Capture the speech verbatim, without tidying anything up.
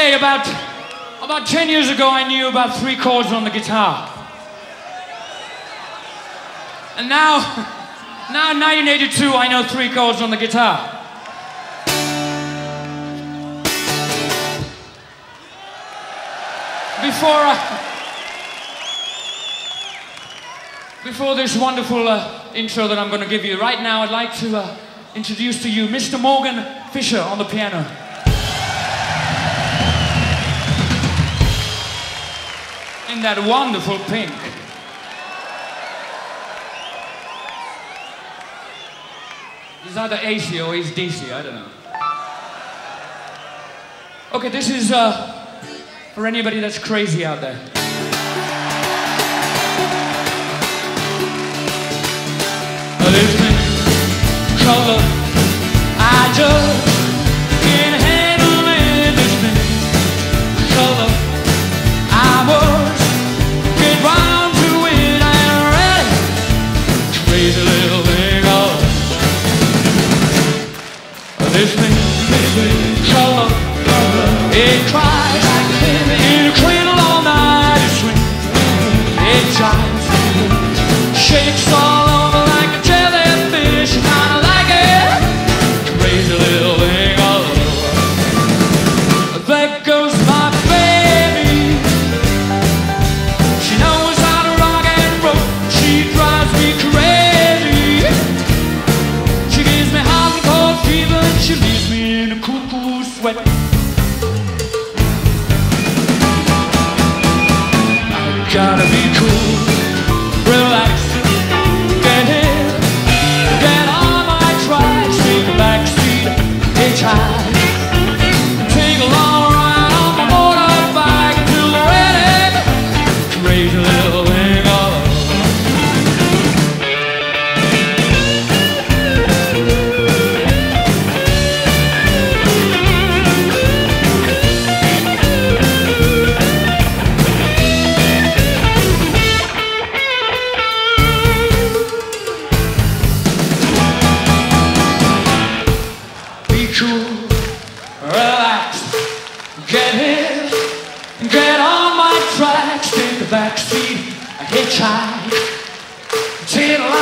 Hey, about, about ten years ago, I knew about three chords on the guitar. And now, now in nineteen eighty-two, I know three chords on the guitar. Before, uh, before this wonderful uh, intro that I'm going to give you right now, I'd like to uh, introduce to you Mister Morgan Fisher on the piano. In that wonderful pink. He's either A C or he's D C, I don't know. Okay, this is uh, for anybody that's crazy out there. This pink color, I just can't handle it. This pink color, I was get round to it. I ain't ready, crazy little thing. Oh, this pink, this pink color, it cries in a cradle all night. It swings, it jives, shakes all over like a jellyfish. Kinda like it, crazy little thing. Oh, there goes my baby. She knows how to rock and roll. She drives me crazy. She gives me hot and cold fever, and she leaves me in a cuckoo sweat. Gotta be cool, relax, get in, get on my tracks, take a backseat, hitchhike, take a long ride on my motorbike till we're ready, crazy little thing. Get in, get on my tracks, take the backseat, a hitchhike, take a